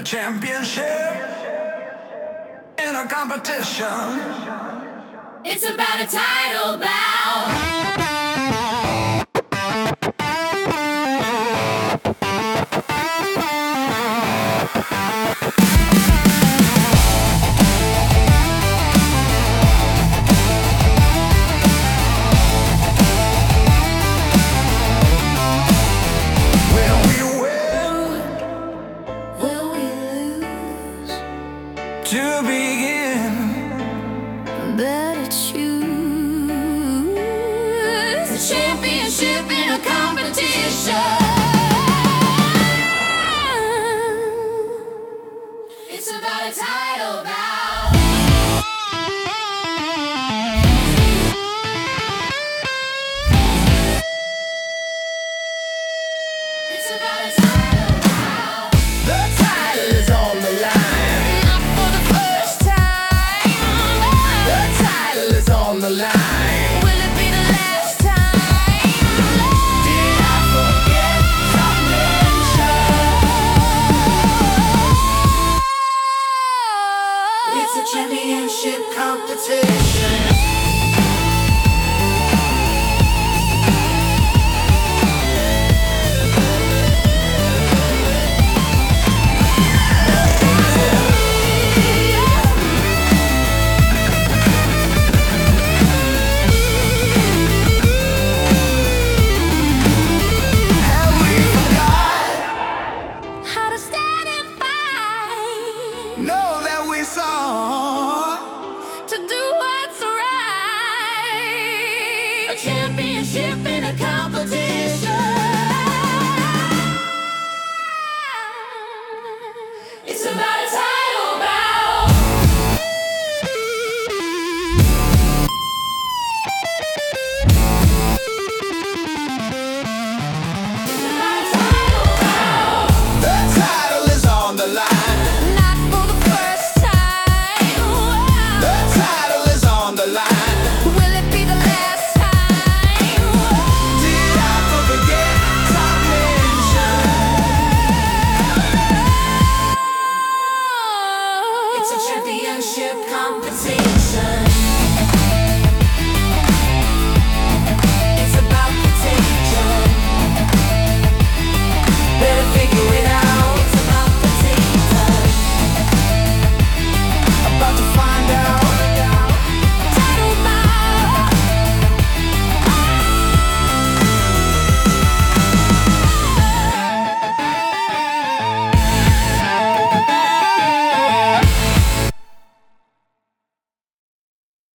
championship in a competition. It's about a title bout. To begin, better choose a championship in a competition. It's about a title bout. It's about a title bout. the title is on the line. On the line. Will it be the last time? Did I forget to mention? It's a championship competition. Know that we saw To do what's right. A championship in a competition. It's about a time.